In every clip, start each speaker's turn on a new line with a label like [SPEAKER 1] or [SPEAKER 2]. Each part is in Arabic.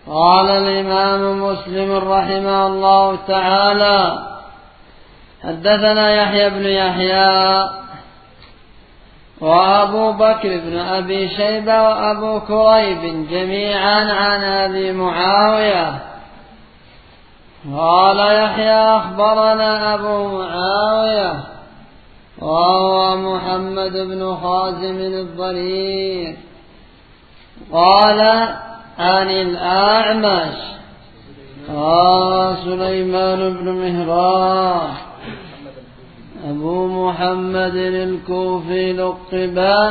[SPEAKER 1] قال الإمام مسلم رحمه الله تعالى: حدثنا يحيى بن يحيى وأبو بكر بن أبي شيبة وأبو كريب جميعا عن أبي معاوية. قال يحيى: أخبرنا أبو معاوية وهو محمد بن خازم الضرير قال عن الأعمش سليمان بن مهران أبو محمد الكوفي لقب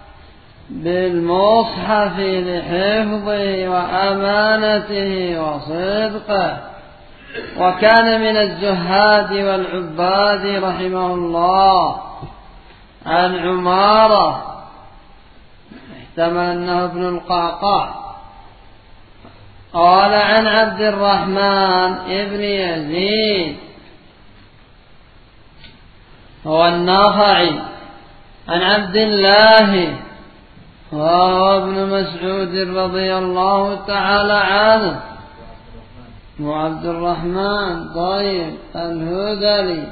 [SPEAKER 1] بالمصحف لحفظه وأمانته وصدقه، وكان من الزهاد والعباد رحمه الله. عن عمارة احتمل أنه ابن القعقاع قال عن عبد الرحمن ابن يزيد هو النخعي عن عبد الله وهو ابن مسعود رضي الله تعالى عنه وعبد الرحمن طيب الهذلي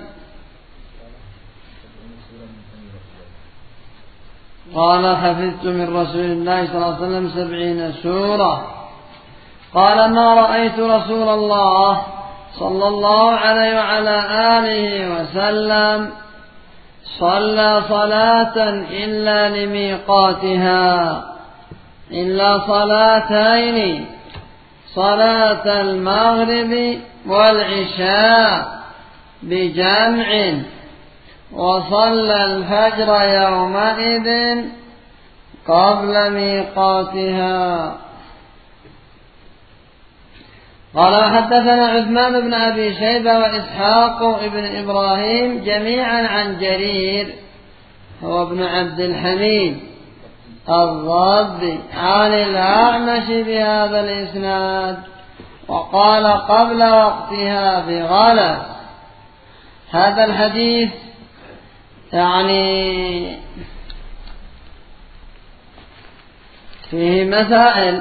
[SPEAKER 1] قال: حفظت من رسول الله صلى الله عليه وسلم 70 سورة. قال: ما رأيت رسول الله صلى الله عليه وعلى آله وسلم صلى صلاة إلا لميقاتها إلا صلاتين: صلاة المغرب والعشاء بجمع، وصلى الفجر يومئذ قبل ميقاتها. قال: حدثنا عثمان بن أبي شيبة وإسحاق بن إبراهيم جميعا عن جرير هو ابن عبد الحميد الضبي عن الأعمش بهذا الإسناد، وقال قبل وقتها بغلس. هذا الحديث يعني فيه مسائل.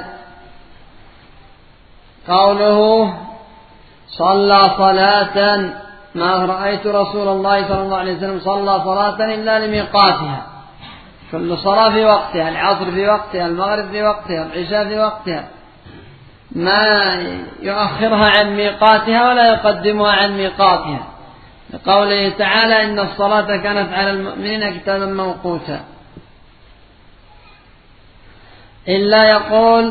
[SPEAKER 1] قوله صلى صلاة: ما رأيت رسول الله صلى الله عليه وسلم صلى صلاة إلا لميقاتها، كل صلاة في وقتها، العصر في وقتها، المغرب في وقتها، العشاء في وقتها، ما يؤخرها عن ميقاتها ولا يقدمها عن ميقاتها، لقوله تعالى: إن الصلاة كانت على المؤمنين كتابا موقوتا. إلا يقول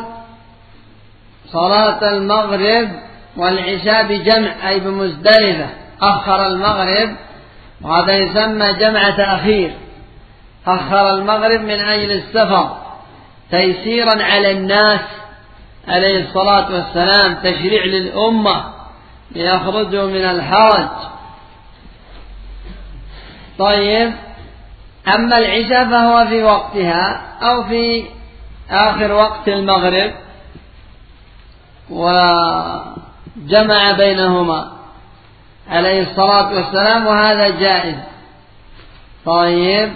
[SPEAKER 1] صلاة المغرب والعشاء بجمع أي بمزدلفة، أخر المغرب، وهذا يسمى جمع تأخير. أخر المغرب من أجل السفر تيسيرا على الناس عليه الصلاة والسلام، تشريع للأمة ليخرجوا من الحرج. طيب، أما العشاء فهو في وقتها أو في آخر وقت المغرب، وجمع بينهما عليه الصلاة والسلام، وهذا جائز. طيب،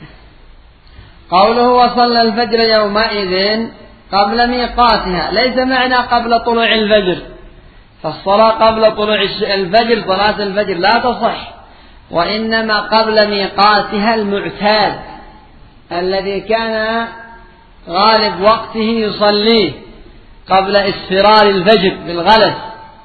[SPEAKER 1] قوله وصلى الفجر يومئذ قبل ميقاتها، ليس معنى قبل طلوع الفجر، فالصلاة قبل طلوع الفجر صلاة الفجر لا تصح، وإنما قبل ميقاتها المعتاد الذي كان غالب وقته يصليه قبل اصفرار الفجر بالغلس.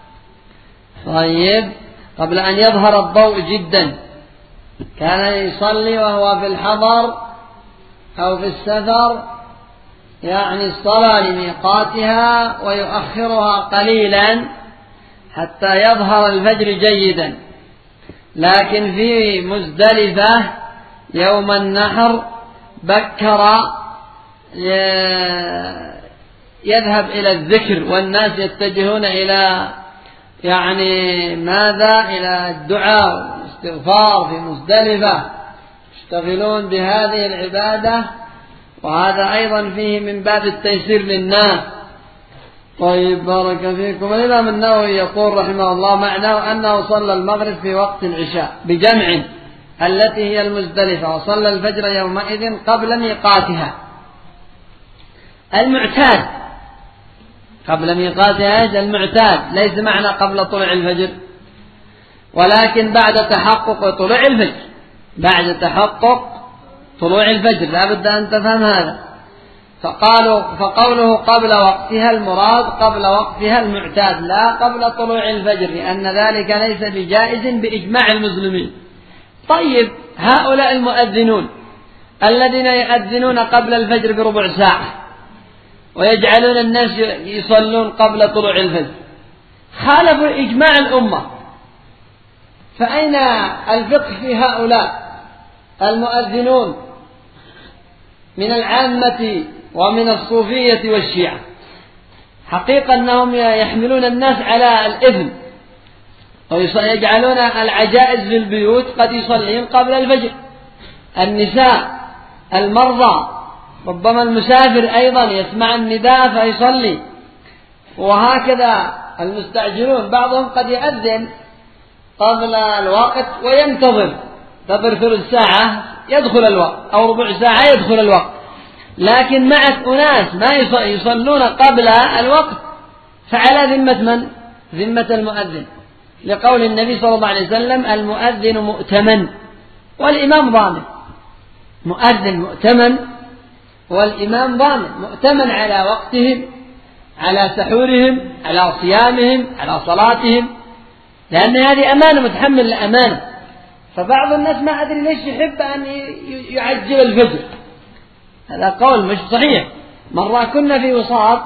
[SPEAKER 1] طيب، قبل أن يظهر الضوء جدا كان يصلي وهو في الحضر أو في السفر، يعني الصلاة لميقاتها ويؤخرها قليلا حتى يظهر الفجر جيدا. لكن في مزدلفة يوم النحر بكر يذهب إلى الذكر، والناس يتجهون إلى يعني ماذا؟ إلى الدعاء والاستغفار في مزدلفة، يشتغلون بهذه العبادة، وهذا أيضا فيه من باب التيسير للناس. طيب، بارك فيكم. الإمام النووي يقول رحمه الله: معناه أنه صلى المغرب في وقت العشاء بجمع التي هي المزدلفة، وصلى الفجر يومئذ قبل ميقاتها المعتاد. قبل ميقاتها المعتاد، ليس معنى قبل طلوع الفجر، ولكن بعد تحقق طلوع الفجر، بعد تحقق طلوع الفجر، لا بد أن تفهم هذا. فقوله قبل وقتها المراد قبل وقتها المعتاد لا قبل طلوع الفجر، لأن ذلك ليس بجائز بإجماع المسلمين. طيب هؤلاء المؤذنون الذين يؤذنون قبل الفجر بربع ساعة ويجعلون الناس يصلون قبل طلوع الفجر خالفوا إجماع الأمة، فأين الفقه في هؤلاء المؤذنون من العامة ومن الصوفية والشيعة؟ حقيقة أنهم يحملون الناس على الإثم ويجعلون العجائز في البيوت قد يصلين قبل الفجر، النساء، المرضى، ربما المسافر أيضا يسمع النداء فيصلي، وهكذا المستعجلون بعضهم قد يؤذن قبل الوقت وينتظر ثلث ساعة يدخل الوقت أو ربع ساعة يدخل الوقت، لكن معك أناس ما يصلون قبل الوقت، فعلى ذمة من؟ ذمة المؤذن، لقول النبي صلى الله عليه وسلم المؤذن مؤتمن والإمام ضامن. مؤذن مؤتمن والإمام ضامن، مؤتمن على وقتهم، على سحورهم، على صيامهم، على صلاتهم، لأن هذه أمانة، متحمل الأمانة. فبعض الناس ما أدري ليش يحب أن يعجل الفجر، هذا قول مش صحيح. مرة كنا في وساط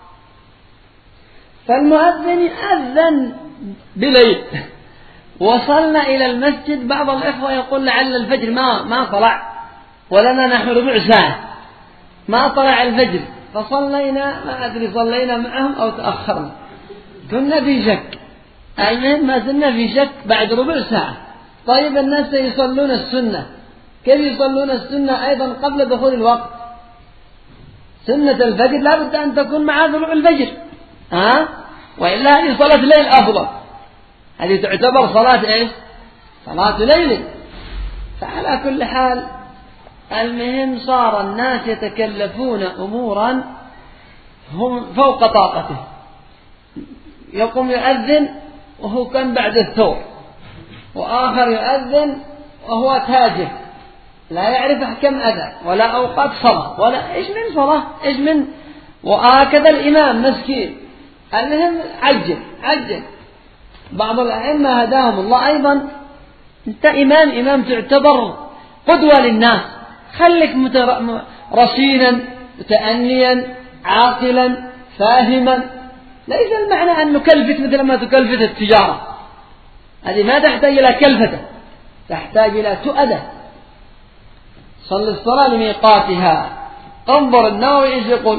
[SPEAKER 1] فالمؤذن يأذن بليل، وصلنا إلى المسجد، بعض الإخوة يقول لعل الفجر ما طلع ولنا نحن ربع ساعة ما طلع الفجر، فصلينا ما أدري صلينا معهم أو تأخرنا، كنا في شك، المهم ما زلنا في شك بعد ربع ساعة. طيب الناس يصلون السنة، كيف يصلون السنة أيضا قبل دخول الوقت؟ سنة الفجر لا بد أن تكون مع طلوع الفجر، وإلا هذه صلاة ليل أفضل، هذه تعتبر صلاة إيش؟ صلاة ليل. فعلى كل حال المهم صار الناس يتكلفون أمورا هم فوق طاقته، يقوم يؤذن وهو كان بعد الثور، وآخر يؤذن وهو تاجر لا يعرف أحكام أذان ولا أوقات صلاة ولا إيش من صلاة إيش من، وهكذا الإمام مسكين. المهم عجل. بعض الأئمة هداهم الله أيضا، أنت إمام تعتبر قدوة للناس، خليك رصينا متأنيا عاقلا فاهما، ليس المعنى أن نكلفت مثل ما تكلفت التجارة، هذه ما تحتاج إلى كلفة، تحتاج إلى تؤدة. صل الصلاة لميقاتها. انظر النووي إيش يقول.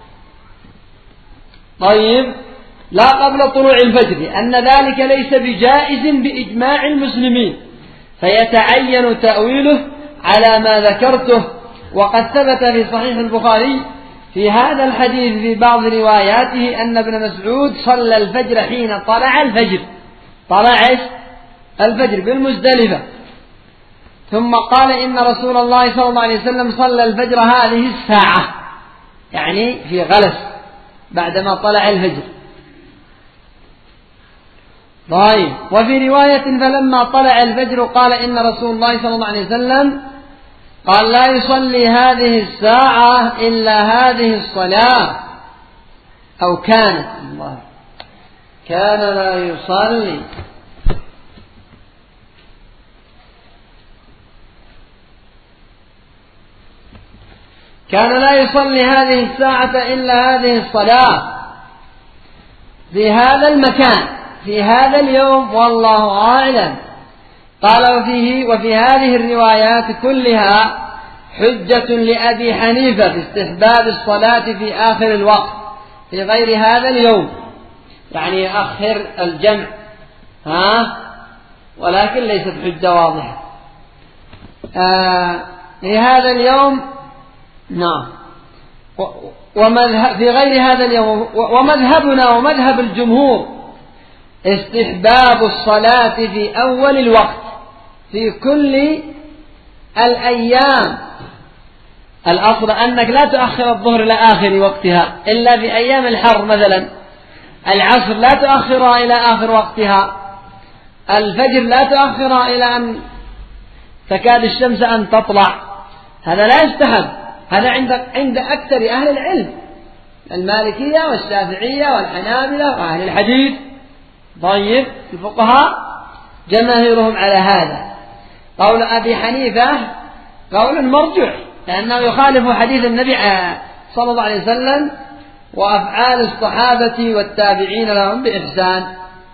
[SPEAKER 1] طيب لا قبل طلوع الفجر، لأن ذلك ليس بجائز بإجماع المسلمين، فيتعين تأويله على ما ذكرته. وقد ثبت في صحيح البخاري في هذا الحديث في بعض رواياته أن ابن مسعود صلى الفجر حين طلع الفجر، طلع الفجر بالمزدلفة، ثم قال إن رسول الله صلى الله عليه وسلم صلى الفجر هذه الساعة، يعني في غلس بعدما طلع الفجر. طيب وفي رواية فلما طلع الفجر قال إن رسول الله صلى الله عليه وسلم قال لا يصلي هذه الساعة إلا هذه الصلاة، أو كان لا يصلي هذه الساعة إلا هذه الصلاة في هذا المكان في هذا اليوم، والله أعلم. قال وفي هذه الروايات كلها حجة لأبي حنيفة في استحباب الصلاة في آخر الوقت في غير هذا اليوم، يعني يأخر الجمع، ولكن ليست حجة واضحة لهذا اليوم. نعم. في غير هذا اليوم. ومذهبنا ومذهب الجمهور استحباب الصلاة في أول الوقت في كل الأيام الأصل أنك لا تؤخر الظهر إلى آخر وقتها إلا في أيام الحر، مثلا العصر لا تؤخرها إلى آخر وقتها، الفجر لا تؤخرها إلى أن تكاد الشمس أن تطلع، هذا لا يستحب. هذا عند أكثر أهل العلم، المالكية والشافعية والحنابلة وأهل الحديث. طيب، الفقهاء جماهيرهم على هذا. قول أبي حنيفة قول مرجع، لأنه يخالف حديث النبي صلى الله عليه وسلم وأفعال الصحابة والتابعين لهم بإحسان.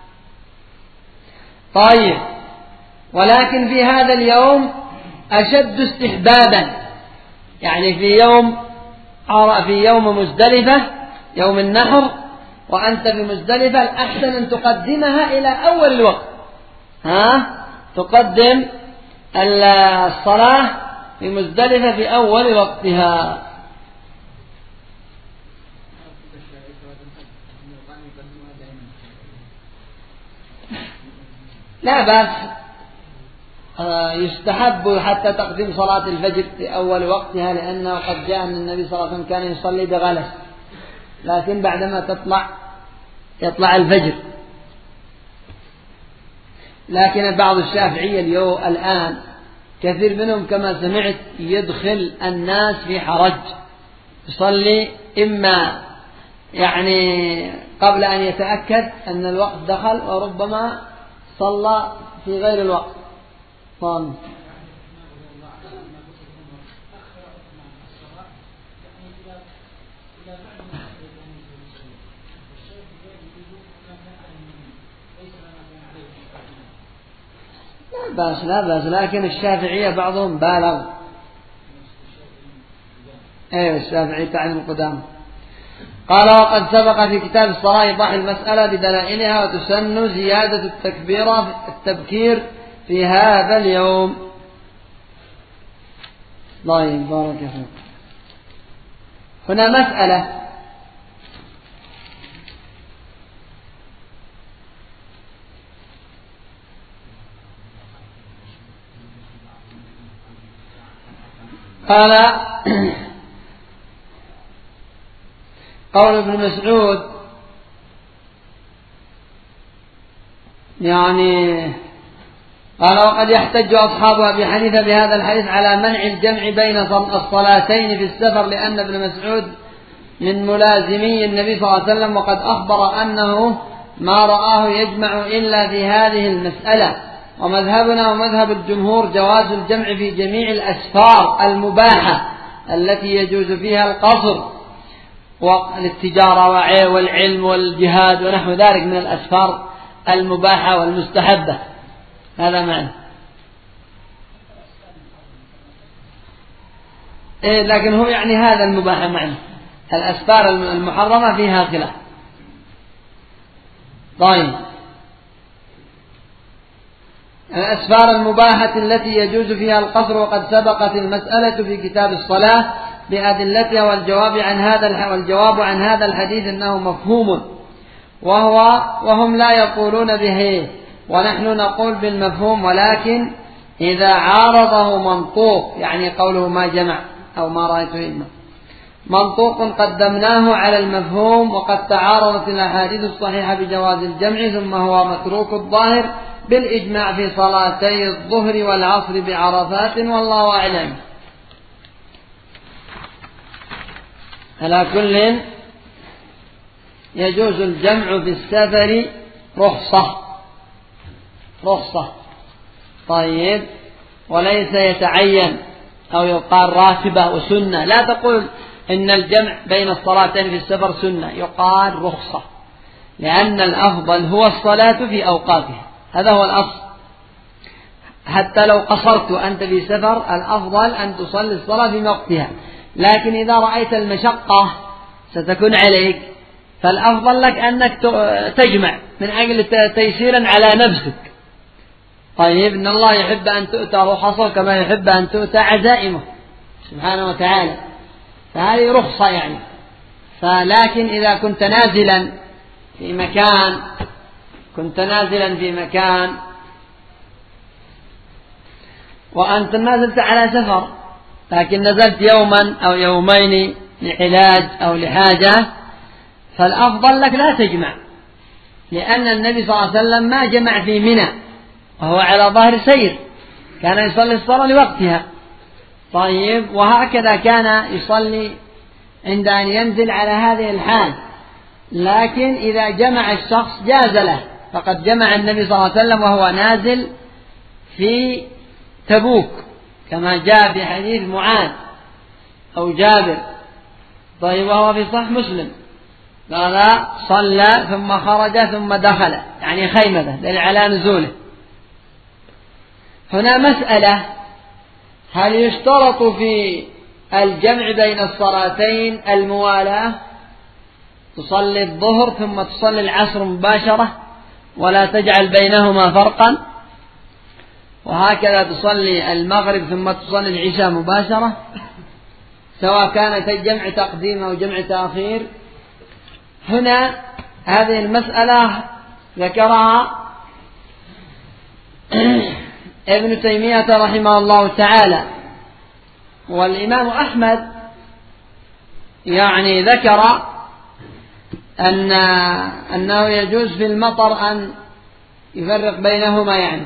[SPEAKER 1] طيب، ولكن في هذا اليوم أشد استحبابا، يعني في يوم مزدلفة، يوم النحر، وأنت في مزدلفة، الأحسن أن تقدمها إلى أول الوقت. تقدم الصلاة في مزدلفة في أول وقتها. لا بأس، يستحب حتى تقديم صلاة الفجر في أول وقتها، لأنه قد جاء أن النبي صلى الله عليه وسلم كان يصلي بغلس، لكن بعدما يطلع الفجر. لكن بعض الشافعية الآن كثير منهم كما سمعت يدخل الناس في حرج، يصلي إما يعني قبل أن يتأكد أن الوقت دخل، وربما صلى في غير الوقت. لا بأس، لكن الشافعية بعضهم بالغ. الشافعي تعلم القدام. قال: وقد سبق في كتاب الصلاة إيضاح المسألة بدلائلها، وتسن زيادة التبكير في هذا اليوم. الله يبارك فيك. هنا مسألة: قال قول ابن مسعود قال: وقد يحتج أصحاب أبي حنيفة بهذا الحديث على منع الجمع بين الصلاتين في السفر، لأن ابن مسعود من ملازمي النبي صلى الله عليه وسلم، وقد أخبر أنه ما رآه يجمع إلا في هذه المسألة. ومذهبنا ومذهب الجمهور جواز الجمع في جميع الأسفار المباحة التي يجوز فيها القصر، والتجارة والعلم والجهاد ونحو ذلك من الأسفار المباحة والمستحبة. هذا معنى. لكن هو يعني هذا المباح معنى، الأسفار المحرمة فيها خلاف. طيب، الأسفار المباحة التي يجوز فيها القصر، وقد سبقت المسألة في كتاب الصلاة بأدلتها، والجواب عن هذا الحديث أنه مفهوم، وهم لا يقولون به، ونحن نقول بالمفهوم، ولكن إذا عارضه منطوق، يعني قوله ما جمع أو ما رأيته إما منطوق، قدمناه على المفهوم، وقد تعارضت الأحاديث الصحيحة بجواز الجمع، ثم هو متروك الظاهر بالإجماع في صلاتي الظهر والعصر بعرفات، والله أعلم. على كل يجوز الجمع في السفر رخصة. طيب، وليس يتعين أو يقال راتبة وسنة. لا تقول إن الجمع بين الصلاتين في السفر سنة، يقال رخصة، لأن الأفضل هو الصلاة في أوقاتها، هذا هو الأصل. حتى لو قصرت أنت في سفر، الأفضل أن تصلي الصلاة في وقتها، لكن إذا رأيت المشقة ستكون عليك، فالأفضل لك أنك تجمع من أجل تيسيرا على نفسك. طيب، إن الله يحب أن تؤتى رخصه كما يحب أن تؤتى عزائمه سبحانه وتعالى، فهذه رخصة يعني. فلكن إذا كنت نازلا في مكان وأنت نازلت على سفر، لكن نزلت يوما أو يومين لعلاج أو لحاجة، فالأفضل لك لا تجمع، لأن النبي صلى الله عليه وسلم ما جمع في منى وهو على ظهر سير، كان يصلي الصلاة لوقتها. طيب، وهكذا كان يصلي عند أن ينزل على هذه الحال. لكن إذا جمع الشخص جاز له، فقد جمع النبي صلى الله عليه وسلم وهو نازل في تبوك كما جاء في حديث معاذ أو جابر. طيب، وهو في صحيح مسلم قال صلى ثم خرج ثم دخل، يعني خيمته دل على نزوله. هنا مسألة: هل يشترط في الجمع بين الصلاتين الموالاة؟ تصلي الظهر ثم تصلي العصر مباشرة ولا تجعل بينهما فرقا، وهكذا تصلي المغرب ثم تصلي العشاء مباشرة، سواء كانت الجمع تقديم أو جمع تأخير. هنا هذه المسألة ذكرها ابن تيمية رحمه الله تعالى. والإمام أحمد يعني ذكر أنه يجوز في المطر أن يفرق بينهما يعني.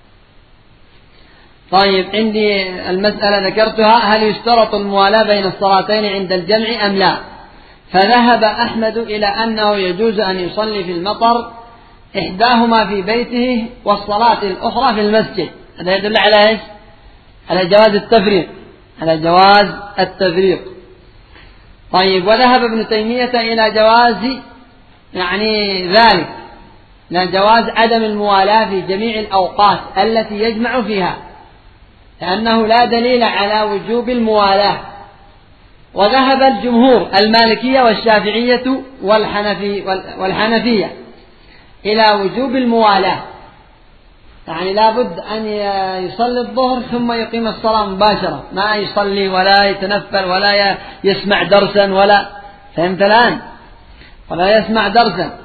[SPEAKER 1] طيب، عندي المسألة ذكرتها: هل يشترط الموالاة بين الصلاتين عند الجمع أم لا؟ فذهب أحمد إلى أنه يجوز أن يصلي في المطر إحداهما في بيته والصلاة الأخرى في المسجد. هذا يدل على إيش؟ على جواز التفريق، على جواز التفريق. طيب، وذهب ابن تيمية إلى جواز يعني ذلك، إلى جواز عدم الموالاة في جميع الأوقات التي يجمع فيها، لأنه لا دليل على وجوب الموالاة. وذهب الجمهور المالكية والشافعية والحنفية إلى وجوب الموالاة، يعني لا بد أن يصلي الظهر ثم يقيم الصلاة مباشرة، ما يصلي ولا يتنفل ولا يسمع درسا ولا، فهمت الآن؟ ولا يسمع درسا.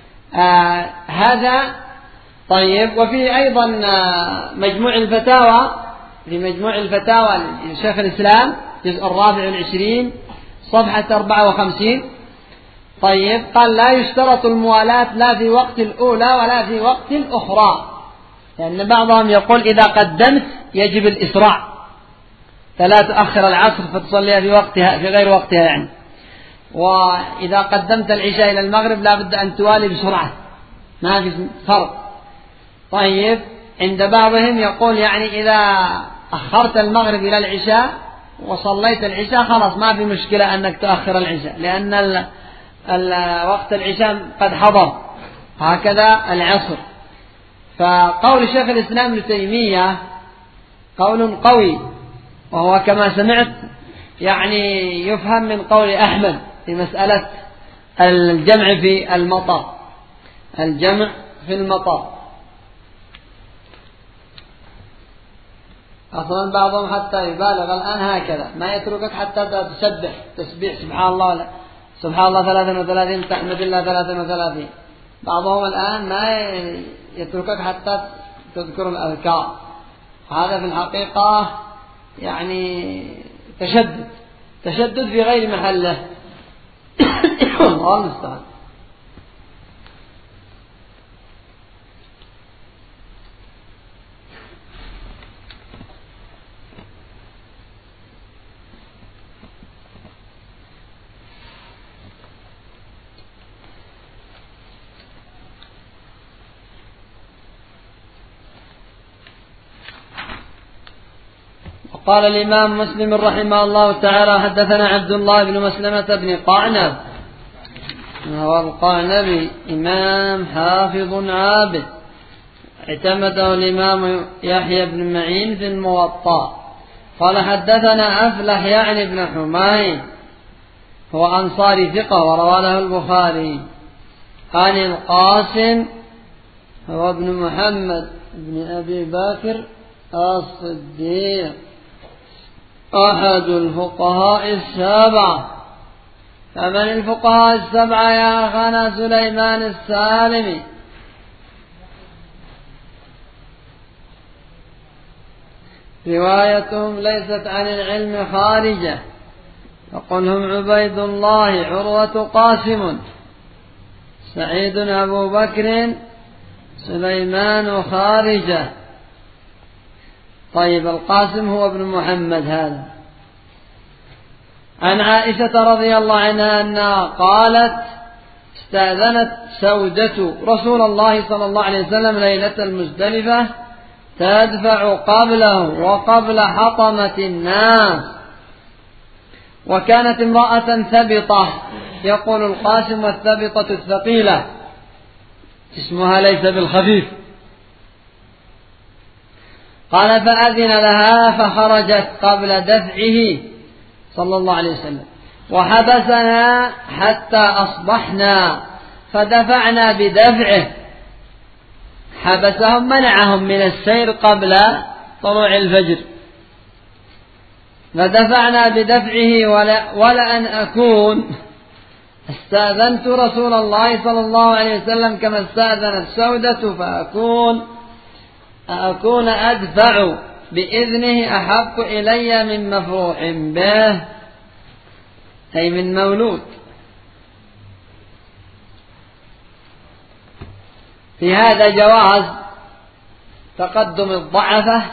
[SPEAKER 1] هذا. طيب، وفي أيضا مجموع الفتاوى، في مجموع الفتاوى لشيخ الإسلام جزء 24 صفحة 54. طيب، قال: لا يشترط الموالاة لا في وقت الأولى ولا في وقت الأخرى، لأن بعضهم يقول إذا قدمت يجب الإسراع، فلا تؤخر العصر فتصليها في وقتها في غير وقتها يعني، وإذا قدمت العشاء إلى المغرب لا بد أن توالي بسرعة، ما في فرق. طيب، عند بعضهم يقول يعني إذا أخرت المغرب إلى العشاء وصليت العشاء خلاص ما في مشكلة أنك تؤخر العشاء، لأن وقت العشاء قد حضر، هكذا العصر. فقول شيخ الإسلام ابن تيمية قول قوي، وهو كما سمعت يعني يفهم من قول أحمد في مسألة الجمع في المطر، الجمع في المطر. أصلا بعضهم حتى يبالغ الآن هكذا، ما يتركك حتى تسبح تسبيح سبحان الله ولا سبحان الله 33 تحمد الله 33. بعضهم الآن ما يتركك حتى تذكر الأذكار. هذا في الحقيقة يعني تشدد في غير محله. الله المستعان. قال الإمام مسلم رحمه الله تعالى: حدثنا عبد الله بن مسلمة بن قعنب، وهو القعنبي إمام حافظ عابد، اعتمده الإمام يحيى بن معين في الموطأ. قال: حدثنا أفلح يعني بن حميد، هو أنصاري ثقة وروى له البخاري، عن القاسم هو ابن محمد بن أبي بكر الصديق أحد الفقهاء السبعة. فمن الفقهاء السبعة يا أخانا؟ سليمان السالمي، روايتهم ليست عن العلم خارجة، فقل هم عبيد الله، عروة، قاسم، سعيد، أبو بكر، سليمان، خارجة. طيب القاسم هو ابن محمد هذا. عن عائشة رضي الله عنها أنها قالت: استأذنت سودة رسول الله صلى الله عليه وسلم ليلة المزدلفة تدفع قبله وقبل حطمة الناس، وكانت امرأة ثبطة، يقول القاسم: والثبطة الثقيلة، اسمها ليس بالخفيف. قال: فأذن لها فخرجت قبل دفعه صلى الله عليه وسلم، وحبسنا حتى أصبحنا فدفعنا بدفعه. حبسهم، منعهم من السير قبل طلوع الفجر، فدفعنا بدفعه. ولأن أكون استأذنت رسول الله صلى الله عليه وسلم كما استأذنت سودة، فأكون أدفع بإذنه أحب إلي من مفروح به، أي من مولود. في هذا جواز تقدم الضعفة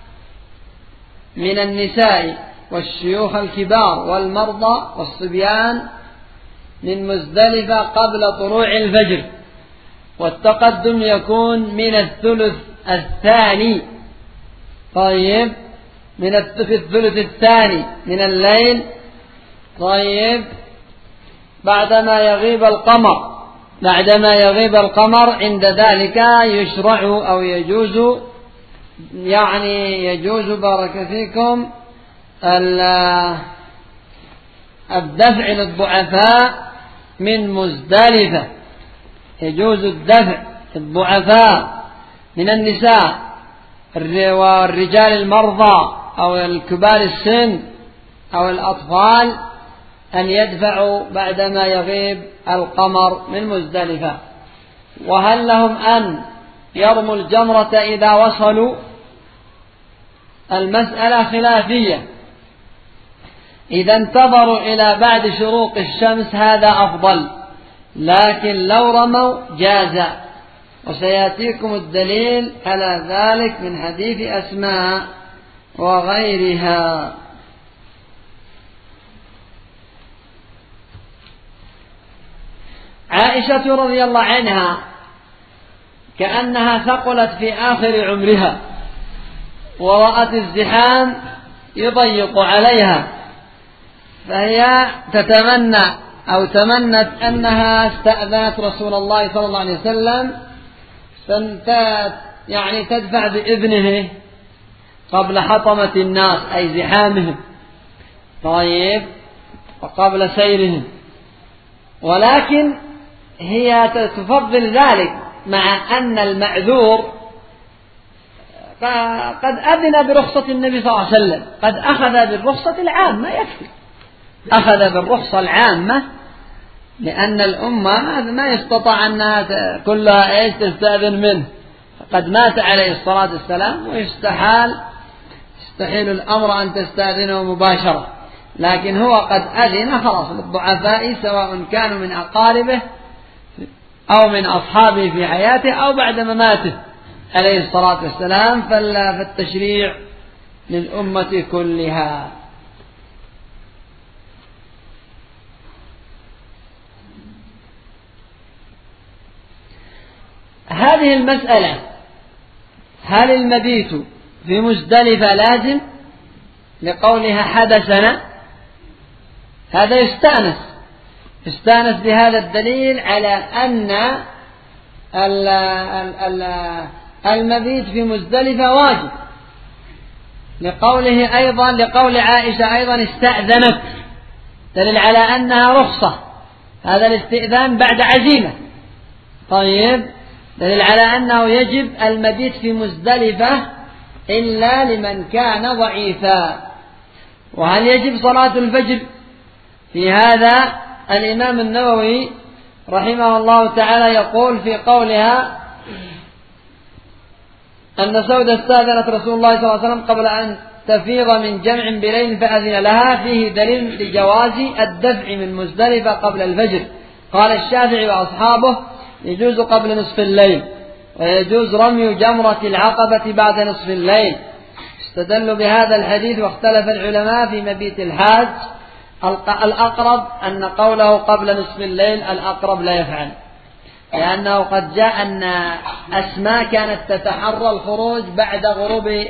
[SPEAKER 1] من النساء والشيوخ الكبار والمرضى والصبيان من مزدلفة قبل طلوع الفجر، والتقدم يكون من الثلث الثاني. طيب، في الثلث الثاني من الليل. طيب، بعدما يغيب القمر عند ذلك يشرع أو يجوز، يجوز بارك فيكم الدفع للضعفاء من مزدلفة. يجوز الدفع للضعفاء من النساء والرجال المرضى أو الكبار السن أو الأطفال أن يدفعوا بعدما يغيب القمر من مزدلفة. وهل لهم أن يرموا الجمرة إذا وصلوا؟ المسألة خلافية. إذا انتظروا إلى بعد شروق الشمس هذا أفضل، لكن لو رموا جاز، وسيأتيكم الدليل على ذلك من حديث أسماء وغيرها. عائشة رضي الله عنها كأنها ثقلت في آخر عمرها، ورأت الزحام يضيق عليها، فهي تتمنى أو تمنت أنها استأذنت رسول الله صلى الله عليه وسلم تدفع بإذنه قبل حطمة الناس، أي زحامهم، طيب، وقبل سيرهم. ولكن هي تفضل ذلك مع أن المعذور قد أذن برخصة النبي صلى الله عليه وسلم، قد أخذ بالرخصة العامة، يكفي، أخذ بالرخصة العامة، لأن الأمة ما يستطاع أنها كلها تستأذن منه، قد مات عليه الصلاة والسلام، ويستحيل الأمر أن تستأذنه مباشرة. لكن هو قد أذن خلاص للضعفاء، سواء كانوا من أقاربه أو من أصحابه في حياته أو بعد مماته عليه الصلاة والسلام، فالتشريع للأمة كلها. هذه المسألة، هل المبيت في مزدلفة لازم؟ لقولها حدثنا، هذا يستأنس بهذا الدليل على أن المبيت في مزدلفة واجب، لقول عائشة أيضا استأذنت، دليل على أنها رخصة، هذا الاستئذان بعد عزيمة. طيب، دليل على أنه يجب المبيت في مزدلفة إلا لمن كان ضعيفا. وهل يجب صلاة الفجر؟ في هذا الإمام النووي رحمه الله تعالى يقول في قولها: أن سودة استأذنت رسول الله صلى الله عليه وسلم قبل أن تفيض من جمع بليل فأذن لها، فيه دليل لجواز الدفع من مزدلفة قبل الفجر. قال الشافعي وأصحابه يجوز قبل نصف الليل، ويجوز رمي جمرة العقبة بعد نصف الليل. استدلوا بهذا الحديث، واختلف العلماء في مبيت الحاج. الأقرب أن قوله قبل نصف الليل الأقرب لا يفعل، لأنه قد جاء أن أسماء كانت تتحرى الخروج بعد غروب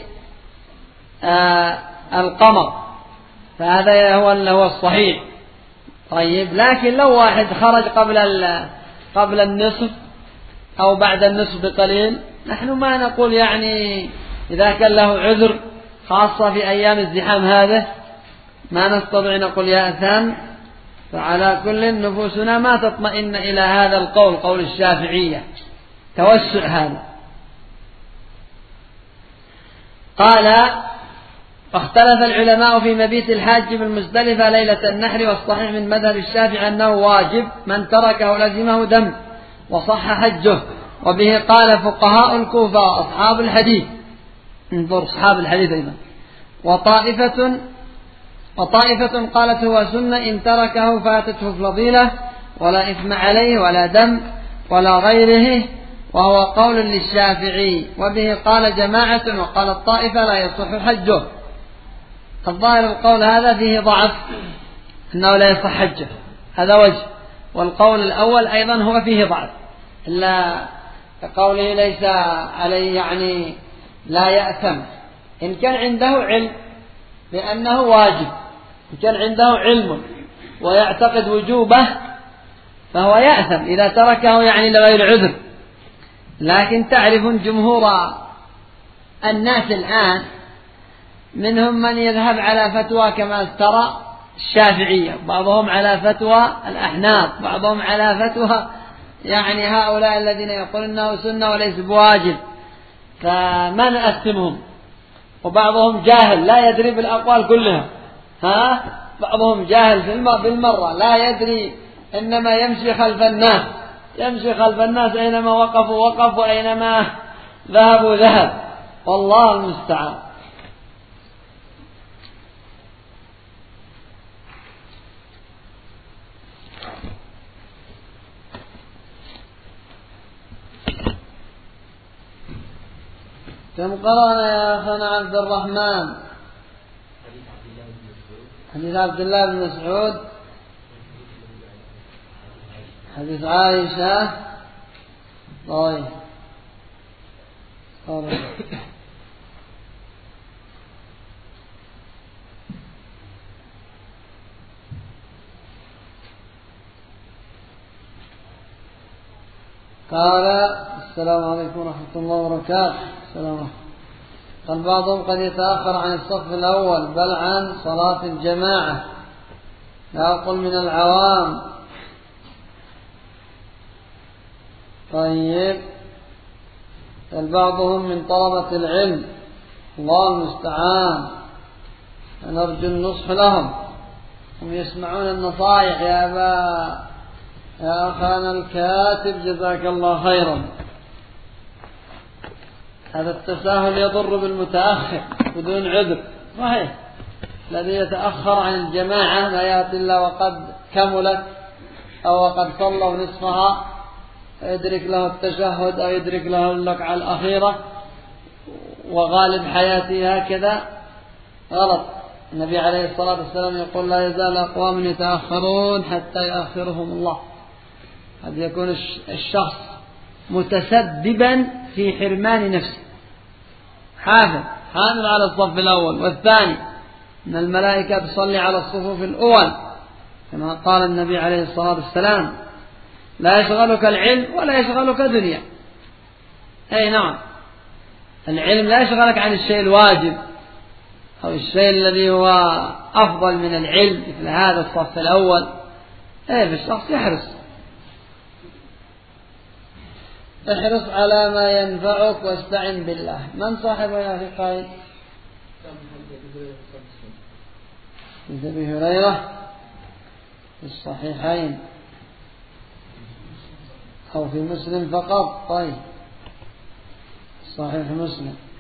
[SPEAKER 1] القمر، فهذا هو الصحيح. طيب، لكن لو واحد خرج قبل النصف أو بعد النصف بقليل، نحن ما نقول يعني إذا كان له عذر خاصة في أيام الزحام هذا ما نستطيع نقول يأثم. فعلى كل نفوسنا ما تطمئن إلى هذا القول، قول الشافعية، توسع هذا. قال: واختلف العلماء في مبيت الحاج بالمزدلفة ليلة النحر، والصحيح من مذهب الشافعي أنه واجب، من تركه لزمه دم وصح حجه. وبه قال فقهاء الكوفة أصحاب الحديث، انظر أصحاب الحديث أيضا، وطائفة قالت هو سنة، إن تركه فاتته فضيلة ولا إثم عليه ولا دم ولا غيره، وهو قول للشافعي. وبه قال جماعة، وقال الطائفة لا يصح حجه. الظاهر القول هذا فيه ضعف، أنه لا يصح حجه، هذا وجه. والقول الأول أيضا هو فيه ضعف، إلا كقوله ليس عليه يعني لا يأثم، إن كان عنده علم بأنه واجب، إن كان عنده علم ويعتقد وجوبه فهو يأثم إذا تركه يعني لغير عذر. لكن تعرف جمهور الناس الآن منهم من يذهب على فتوى كما ترى الشافعية، بعضهم على فتوى الأحناف، بعضهم على فتوى يعني هؤلاء الذين يقولون أنه سنة وليس بواجب، فما نأثمهم. وبعضهم جاهل لا يدري بالأقوال كلها، بعضهم جاهل بالمرة لا يدري، إنما يمشي خلف الناس، أينما وقفوا وقف، وأينما ذهبوا ذهب، والله المستعان. كم قرأنا يا أخنا عبد الرحمن؟ حديث عبد الله بن مسعود، حديث عائشة. طيب، قال: السلام عليكم ورحمة الله وبركاته. السلام عليكم. قال: بعضهم قد يتأخر عن الصف الأول بل عن صلاة الجماعة، لا أقول من العوام. طيب، بعضهم من طلبة العلم، الله المستعان، نرجو النصح لهم، هم يسمعون النصائح يا أخانا الكاتب، جزاك الله خيرا. هذا التساهل يضر بالمتأخر بدون عذر، صحيح. الذي يتأخر عن الجماعة لا يأتي إلا وقد كملت أو وقد صلوا نصفها، يدرك له التشهد أو يدرك له الركعة الأخيرة، وغالب حياته هكذا، غلط. النبي عليه الصلاة والسلام يقول: لا يزال أقوام يتأخرون حتى يأخرهم الله. قد يكون الشخص متسببا في حرمان نفسه، حامل على الصف الأول والثاني، إن الملائكة تصلي على الصفوف الأول كما قال النبي عليه الصلاة والسلام: لا يشغلك العلم ولا يشغلك دنيا. أي نعم، العلم لا يشغلك عن الشيء الواجب أو الشيء الذي هو أفضل من العلم، مثل هذا الصف الأول. فالشخص احرص على ما ينفعك واستعن بالله. من صاحبه يا أخي قائد؟ أبي هريرة في الصحيحين أو في مسلم فقط؟ طيب، صحيح مسلم.